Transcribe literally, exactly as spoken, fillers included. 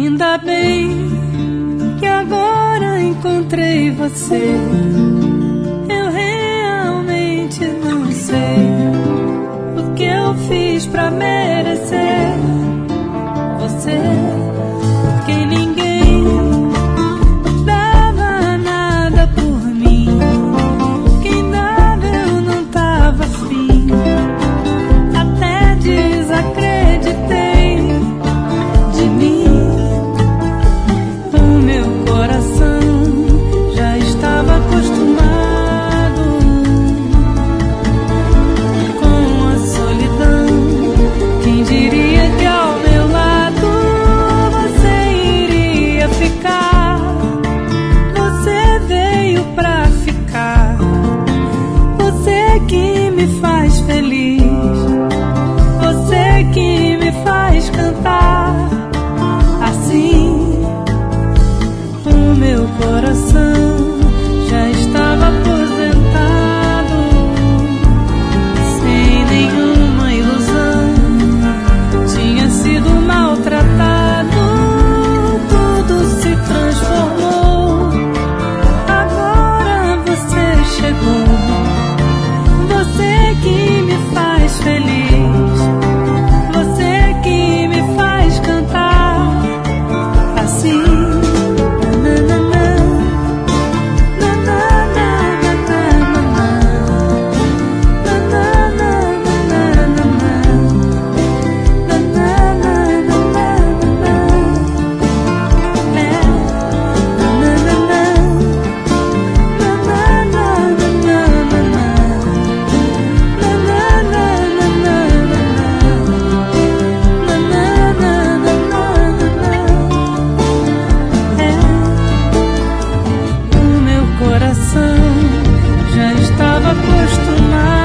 Ainda bem que agora encontrei você. Eu realmente não sei o que eu fiz pra merecer você, porque ninguém dava nada por mim. Quem dava eu não tava afim, até desacreditei de mim. O meu coração já estava acostumado com a solidão. Quem diria que ao meu lado você iria ficar? Você veio pra ficar. Você que me faz feliz, você que me faz cantar assim. O meu coração já estava aposentado, sem nenhuma ilusão. Tinha sido maltratado, tudo se transformou. Agora você chegou, você que me faz feliz, você que me faz cantar assim. Já estava acostumado